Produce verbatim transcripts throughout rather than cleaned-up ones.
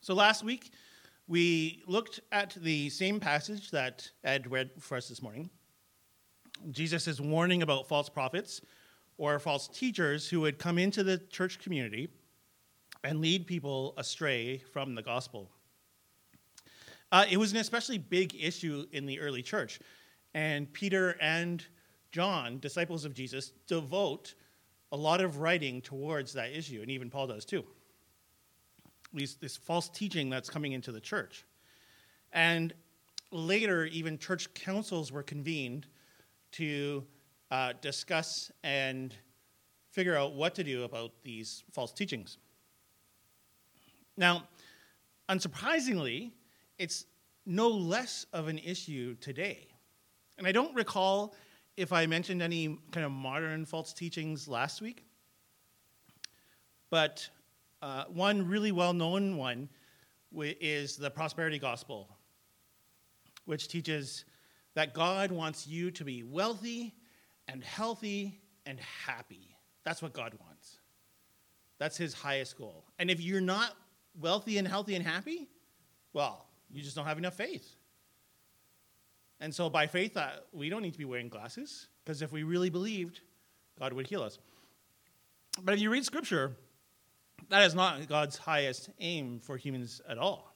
So last week, we looked at the same passage that Ed read for us this morning. Jesus is warning about false prophets or false teachers who would come into the church community and lead people astray from the gospel. Uh, it was an especially big issue in the early church, and Peter and John, disciples of Jesus, devote a lot of writing towards that issue, and even Paul does too. These, this false teaching that's coming into the church. And later, even church councils were convened to uh, discuss and figure out what to do about these false teachings. Now, unsurprisingly, it's no less of an issue today. And I don't recall if I mentioned any kind of modern false teachings last week, but uh, one really well-known one is the prosperity gospel, which teaches that God wants you to be wealthy and healthy and happy. That's what God wants. That's his highest goal. And if you're not wealthy and healthy and happy, well, you just don't have enough faith. And so by faith, uh, we don't need to be wearing glasses, because if we really believed, God would heal us. But if you read Scripture, that is not God's highest aim for humans at all.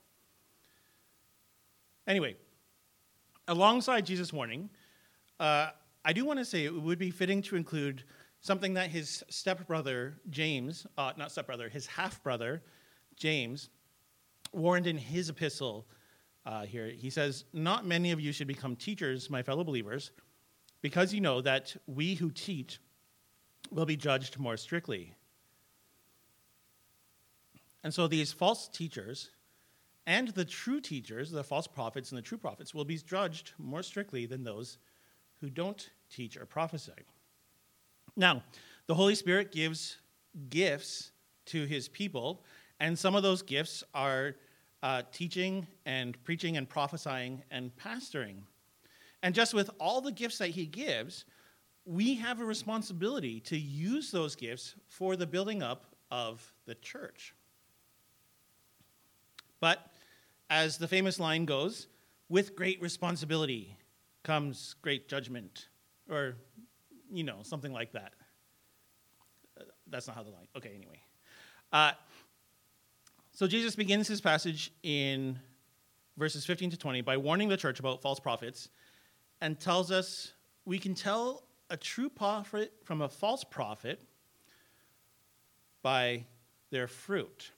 Anyway, alongside Jesus' warning, uh, I do want to say it would be fitting to include something that his stepbrother, James, uh, not stepbrother, his half-brother, James, warned in his epistle uh, here. He says, "Not many of you should become teachers, my fellow believers, because you know that we who teach will be judged more strictly." And so these false teachers and the true teachers, the false prophets and the true prophets, will be judged more strictly than those who don't teach or prophesy. Now, the Holy Spirit gives gifts to his people, and some of those gifts are uh, teaching and preaching and prophesying and pastoring. And just with all the gifts that he gives, we have a responsibility to use those gifts for the building up of the church. But as the famous line goes, with great responsibility comes great judgment, or, you know, something like that. Uh, that's not how the line, okay, anyway. Uh, so Jesus begins his passage in verses fifteen to twenty by warning the church about false prophets and tells us we can tell a true prophet from a false prophet by their fruit.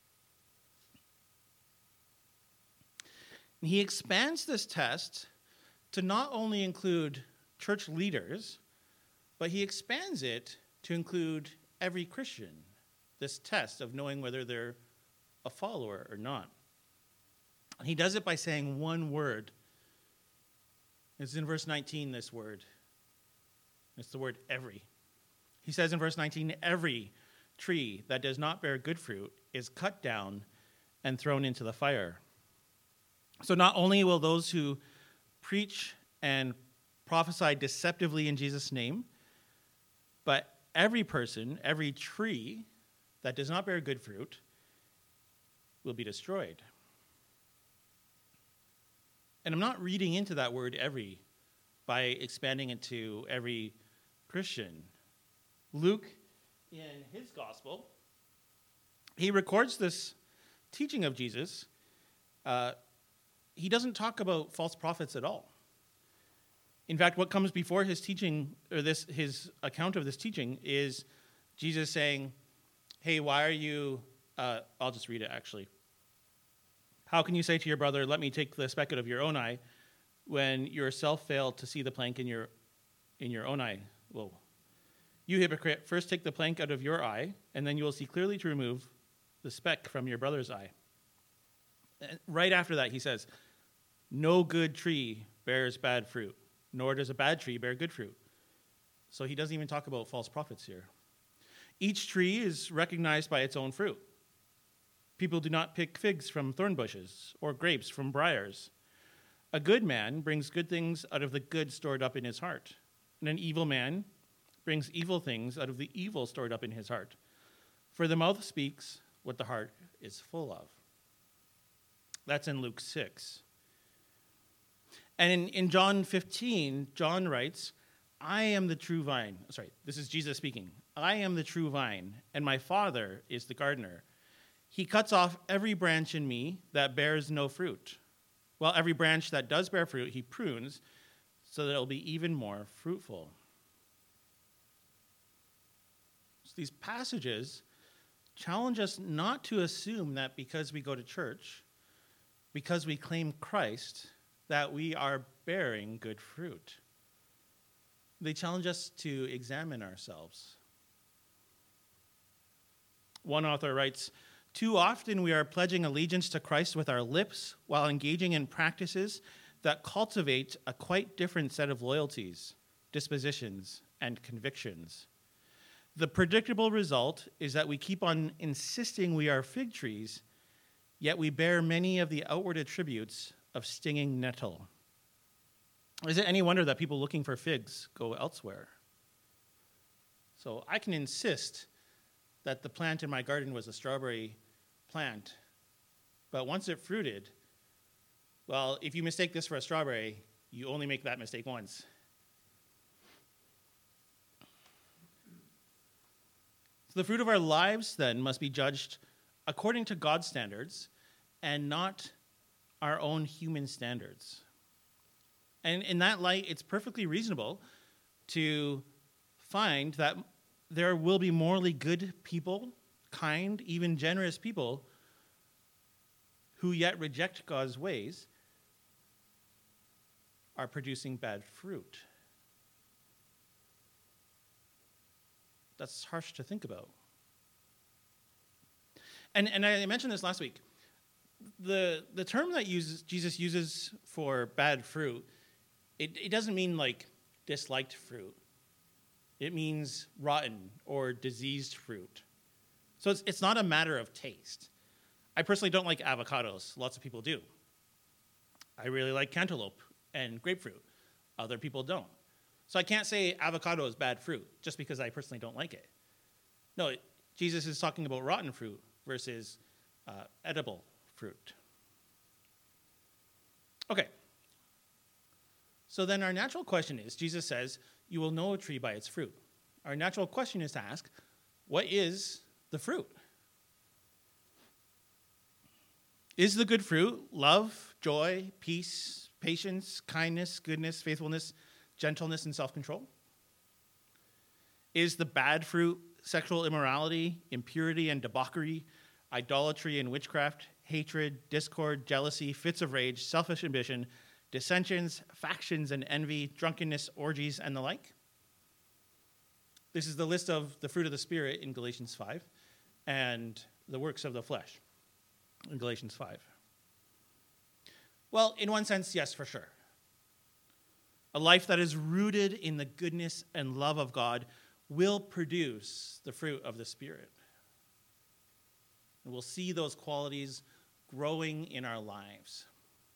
And he expands this test to not only include church leaders, but he expands it to include every Christian, this test of knowing whether they're a follower or not. And he does it by saying one word. It's in verse nineteen, this word. It's the word every. He says in verse nineteen, "Every tree that does not bear good fruit is cut down and thrown into the fire." So not only will those who preach and prophesy deceptively in Jesus' name, but every person, every tree that does not bear good fruit will be destroyed. And I'm not reading into that word every by expanding it to every Christian. Luke, in his gospel, he records this teaching of Jesus. Uh, he doesn't talk about false prophets at all. In fact, what comes before his teaching, or this his account of this teaching, is Jesus saying, "Hey, why are you?" Uh, I'll just read it actually. "How can you say to your brother, 'Let me take the speck out of your own eye,' when you yourself fail to see the plank in your in your own eye? Whoa. You hypocrite, first take the plank out of your eye, and then you will see clearly to remove the speck from your brother's eye." And right after that, he says, "No good tree bears bad fruit, nor does a bad tree bear good fruit." So he doesn't even talk about false prophets here. Each tree is recognized by its own fruit. People do not pick figs from thorn bushes or grapes from briars. A good man brings good things out of the good stored up in his heart, and an evil man brings evil things out of the evil stored up in his heart. For the mouth speaks what the heart is full of. That's in Luke six. And in, in John fifteen, John writes, I am the true vine. Sorry, this is Jesus speaking. I am the true vine, and my Father is the gardener. He cuts off every branch in me that bears no fruit, while every branch that does bear fruit, he prunes so that it will be even more fruitful. So these passages challenge us not to assume that because we go to church, because we claim Christ, that we are bearing good fruit. They challenge us to examine ourselves. One author writes, too often we are pledging allegiance to Christ with our lips while engaging in practices that cultivate a quite different set of loyalties, dispositions, and convictions. The predictable result is that we keep on insisting we are fig trees, yet we bear many of the outward attributes of stinging nettle. Is it any wonder that people looking for figs go elsewhere? So I can insist that the plant in my garden was a strawberry plant, but once it fruited, well, if you mistake this for a strawberry, you only make that mistake once. So the fruit of our lives, then, must be judged according to God's standards and not our own human standards. And in that light, it's perfectly reasonable to find that there will be morally good people, kind, even generous people, who yet reject God's ways, are producing bad fruit. That's harsh to think about. And, and I mentioned this last week. The, the term that uses, Jesus uses for bad fruit, it, it doesn't mean like disliked fruit. It means rotten or diseased fruit. So it's, it's not a matter of taste. I personally don't like avocados. Lots of people do. I really like cantaloupe and grapefruit. Other people don't. So I can't say avocado is bad fruit just because I personally don't like it. No, it, Jesus is talking about rotten fruit versus uh, edible fruit. Okay. So then our natural question is, Jesus says, you will know a tree by its fruit. Our natural question is to ask, what is the fruit? Is the good fruit love, joy, peace, patience, kindness, goodness, faithfulness, gentleness, and self-control? Is the bad fruit sexual immorality, impurity and debauchery, idolatry and witchcraft, hatred, discord, jealousy, fits of rage, selfish ambition, dissensions, factions and envy, drunkenness, orgies, and the like? This is the list of the fruit of the Spirit in Galatians five and the works of the flesh in Galatians five. Well, in one sense, yes, for sure. A life that is rooted in the goodness and love of God will produce the fruit of the Spirit. And we'll see those qualities growing in our lives.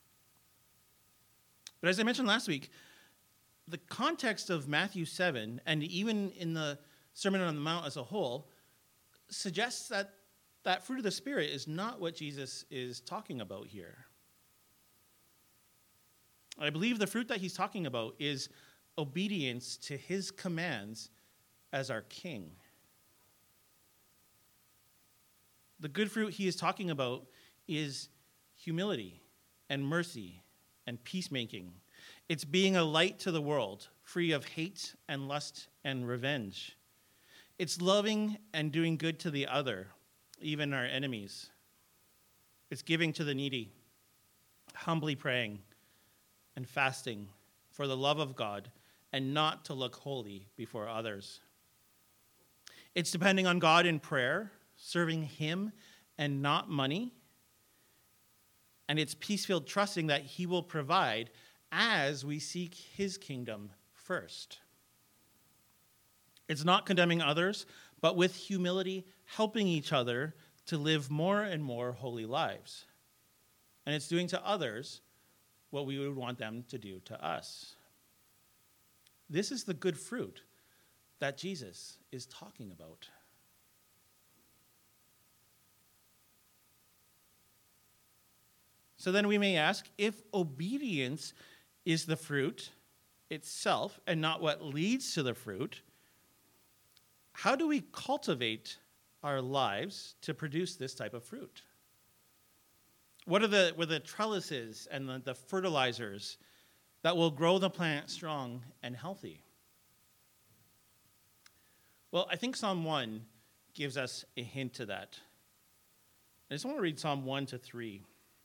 But as I mentioned last week, the context of Matthew seven, and even in the Sermon on the Mount as a whole, suggests that that fruit of the Spirit is not what Jesus is talking about here. I believe the fruit that he's talking about is obedience to his commands as our king. The good fruit he is talking about is humility and mercy and peacemaking. It's being a light to the world, free of hate and lust and revenge. It's loving and doing good to the other, even our enemies. It's giving to the needy, humbly praying, and fasting for the love of God and not to look holy before others. It's depending on God in prayer, serving him and not money. And it's peace-filled trusting that he will provide as we seek his kingdom first. It's not condemning others, but with humility, helping each other to live more and more holy lives. And it's doing to others what we would want them to do to us. This is the good fruit that Jesus is talking about. So then we may ask, if obedience is the fruit itself and not what leads to the fruit, how do we cultivate our lives to produce this type of fruit? What are the, what are the trellises and the, the fertilizers that will grow the plant strong and healthy? Well, I think Psalm one gives us a hint to that. I just want to read Psalm one to three.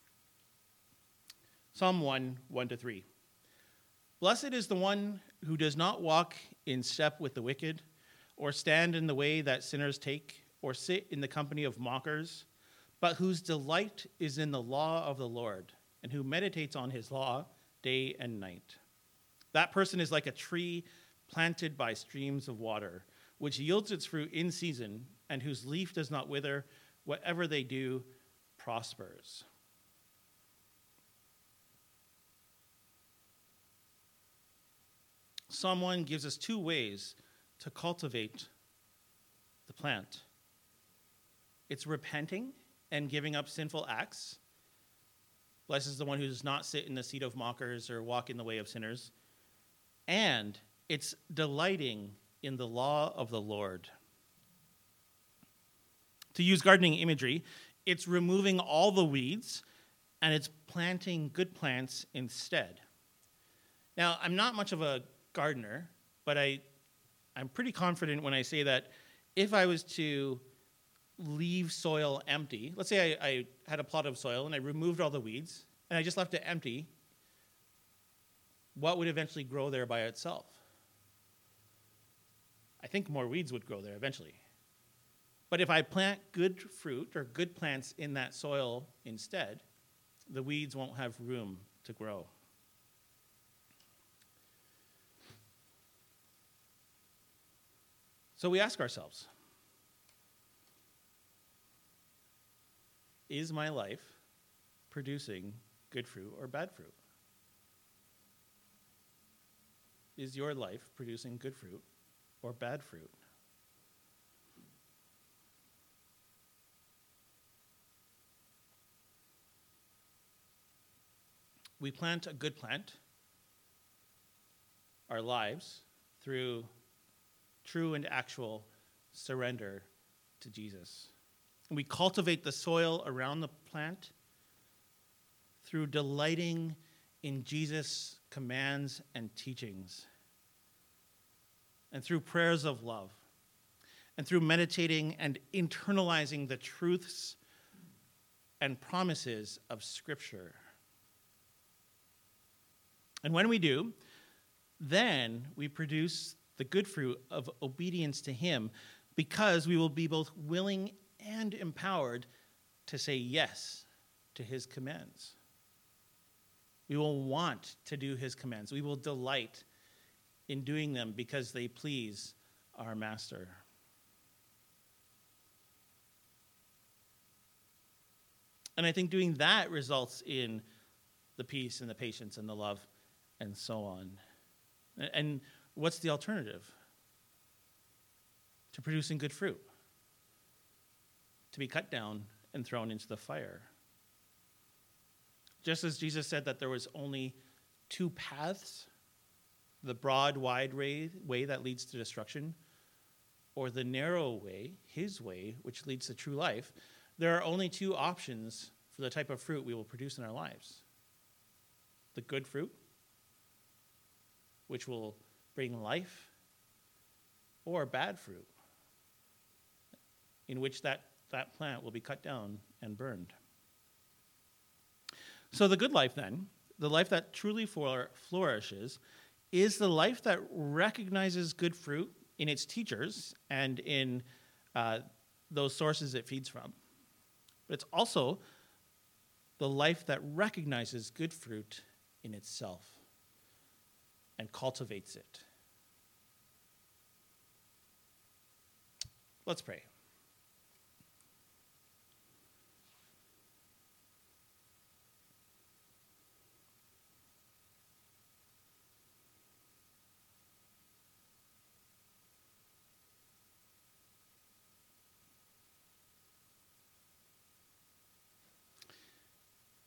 Psalm one, one to three. Blessed is the one who does not walk in step with the wicked, or stand in the way that sinners take, or sit in the company of mockers, but whose delight is in the law of the Lord, and who meditates on his law day and night. That person is like a tree planted by streams of water, which yields its fruit in season, and whose leaf does not wither. Whatever they do prospers. Psalm one gives us two ways to cultivate the plant. It's repenting and giving up sinful acts. Blessed is the one who does not sit in the seat of mockers or walk in the way of sinners. And it's delighting in the law of the Lord. To use gardening imagery, it's removing all the weeds and it's planting good plants instead. Now, I'm not much of a gardener, but I, I'm pretty confident when I say that if I was to leave soil empty, let's say I, I had a plot of soil and I removed all the weeds and I just left it empty, what would eventually grow there by itself? I think more weeds would grow there eventually. But if I plant good fruit or good plants in that soil instead, the weeds won't have room to grow. So we ask ourselves, is my life producing good fruit or bad fruit? Is your life producing good fruit or bad fruit? We plant a good plant, our lives, through true and actual surrender to Jesus. And we cultivate the soil around the plant through delighting in Jesus' commands and teachings, and through prayers of love, and through meditating and internalizing the truths and promises of Scripture. And when we do, then we produce the good fruit of obedience to Him, because we will be both willing and empowered to say yes to His commands. We will want to do His commands. We will delight in doing them because they please our Master. And I think doing that results in the peace and the patience and the love and so on. And what's the alternative to producing good fruit? To be cut down and thrown into the fire. Just as Jesus said that there was only two paths, the broad, wide way, way that leads to destruction, or the narrow way, His way, which leads to true life, there are only two options for the type of fruit we will produce in our lives. The good fruit, which will bring life, or bad fruit, in which that, that plant will be cut down and burned. So the good life then, the life that truly flourishes, is the life that recognizes good fruit in its teachers and in uh, those sources it feeds from. But it's also the life that recognizes good fruit in itself and cultivates it. Let's pray.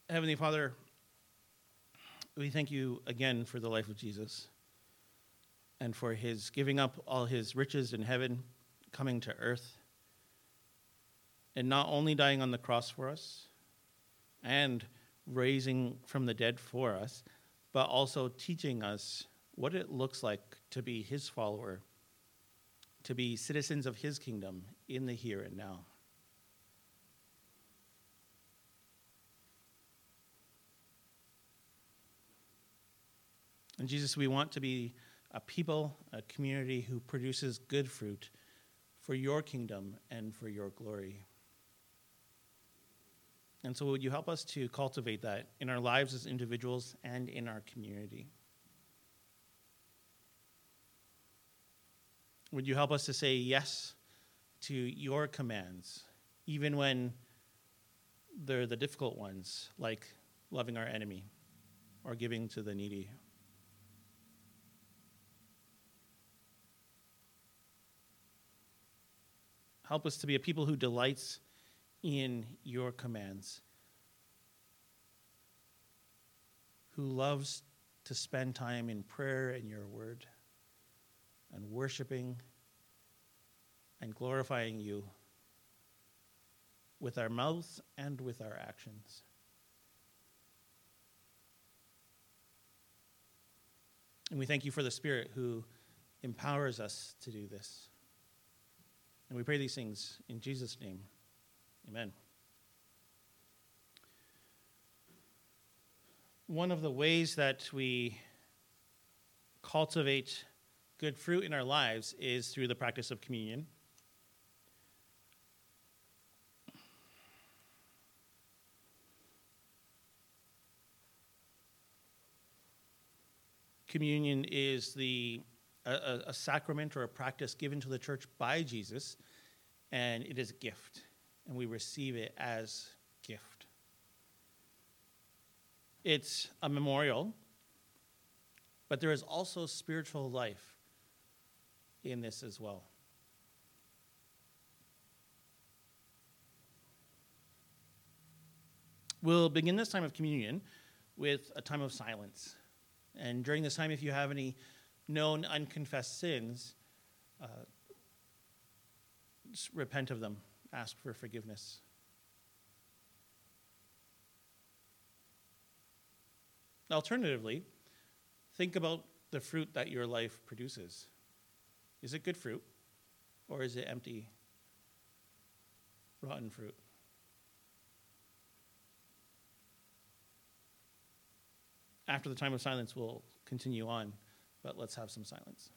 Heavenly Father, we thank you again for the life of Jesus and for his giving up all his riches in heaven, coming to earth, and not only dying on the cross for us and raising from the dead for us, but also teaching us what it looks like to be his follower, to be citizens of his kingdom in the here and now. And Jesus, we want to be a people, a community who produces good fruit for your kingdom and for your glory. And so would you help us to cultivate that in our lives as individuals and in our community? Would you help us to say yes to your commands, even when they're the difficult ones, like loving our enemy or giving to the needy? Help us to be a people who delights in your commands, who loves to spend time in prayer and your word, and worshiping and glorifying you with our mouths and with our actions. And we thank you for the Spirit who empowers us to do this. And we pray these things in Jesus' name. Amen. One of the ways that we cultivate good fruit in our lives is through the practice of communion. Communion is the a, a sacrament or a practice given to the church by Jesus, and it is a gift, and we receive it as gift. It's a memorial, but there is also spiritual life in this as well. We'll begin this time of communion with a time of silence. And during this time, if you have any known unconfessed sins, uh, just repent of them. Ask for forgiveness. Alternatively, think about the fruit that your life produces. Is it good fruit, or is it empty, rotten fruit? After the time of silence, we'll continue on, but let's have some silence.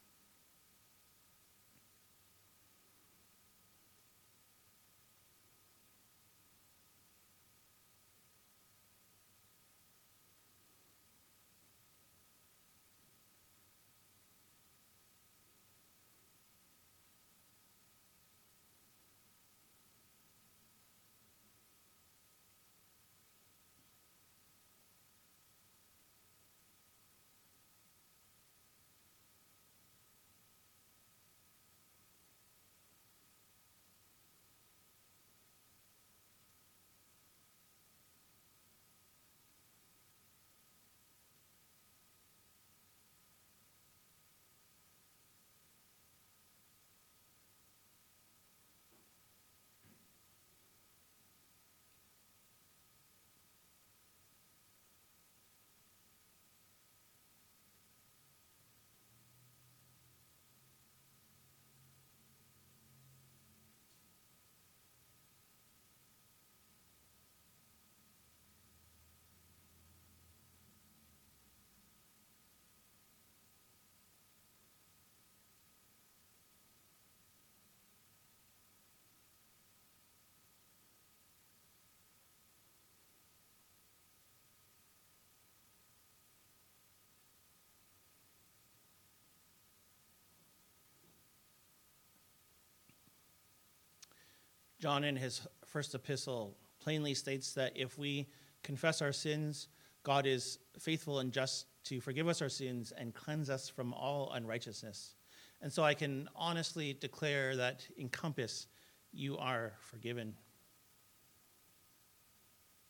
John, in his first epistle, plainly states that if we confess our sins, God is faithful and just to forgive us our sins and cleanse us from all unrighteousness. And so I can honestly declare that in Compass, you are forgiven.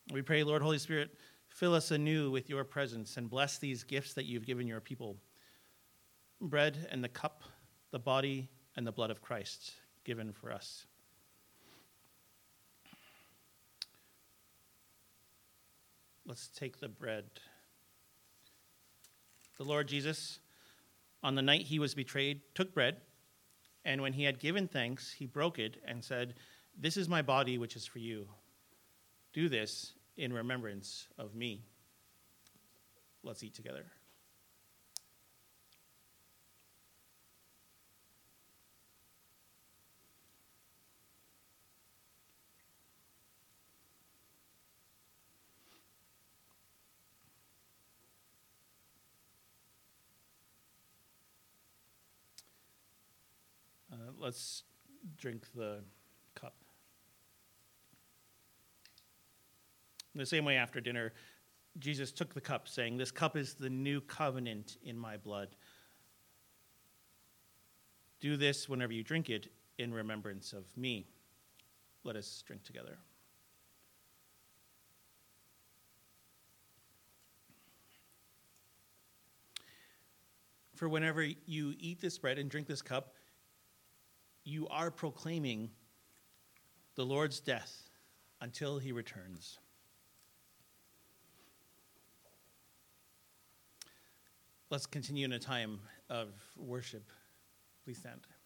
We pray, Lord, Holy Spirit, fill us anew with your presence and bless these gifts that you've given your people. Bread and the cup, the body and the blood of Christ given for us. Let's take the bread. The Lord Jesus, on the night he was betrayed, took bread, and when he had given thanks, he broke it and said, "This is my body, which is for you. Do this in remembrance of me." Let's eat together. Uh, let's drink the cup. In the same way, after dinner, Jesus took the cup, saying, "This cup is the new covenant in my blood. Do this whenever you drink it in remembrance of me." Let us drink together. For whenever you eat this bread and drink this cup, you are proclaiming the Lord's death until he returns. Let's continue in a time of worship. Please stand.